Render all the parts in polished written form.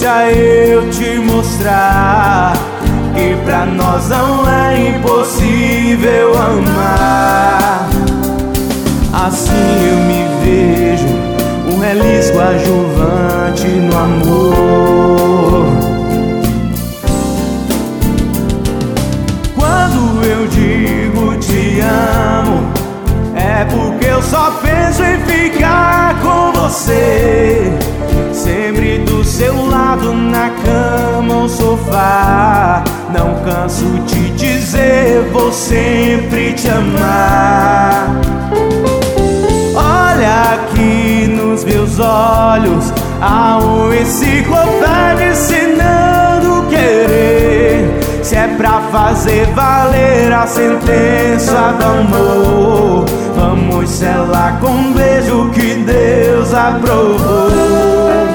Deixa eu te mostrar que pra nós não é impossível amar. Assim eu me vejo, um relíquio adjuvante no amor. Quando eu digo te amo, é porque eu só penso em ficar com você, sempre do seu lado, na cama ou sofá. Não canso de dizer, vou sempre te amar. Olha aqui nos meus olhos, há um enciclopédia ensinando o querer. Se é pra fazer valer a sentença do amor, vamos selar com um beijo que Deus aprovou.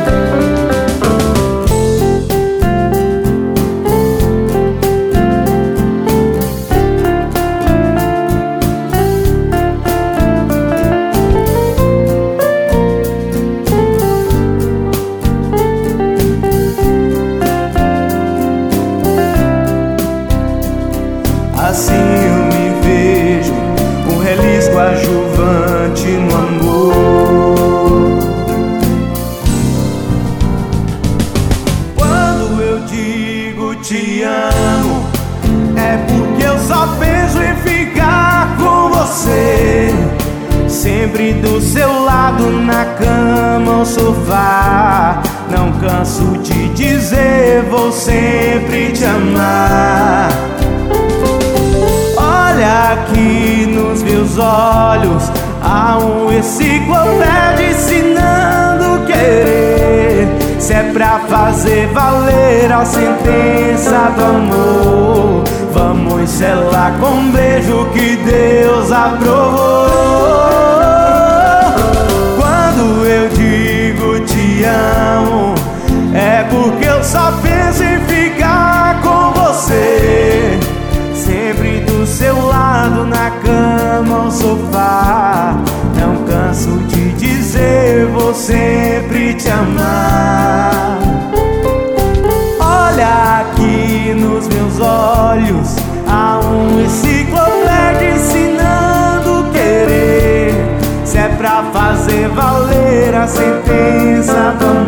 Assim eu me vejo, um relíquio adjuvante no amor. Quando eu digo te amo, é porque eu só penso em ficar com você, sempre do seu lado, na cama ou sofá. Não canso de dizer, vou sempre te amar. Olha aqui nos meus olhos, há um enciclopédia ensinando o querer. Se é pra fazer valer a sentença do amor, vamos selar com um beijo que Deus aprovou. Quando eu digo te amo, é porque eu só penso em ficar com você, sempre do seu lado, na cama ou sofá. Não canso de dizer, vou sempre te amar. Olha aqui nos meus olhos, há um enciclopédia ensinando o querer. Se é pra fazer valer a sentença do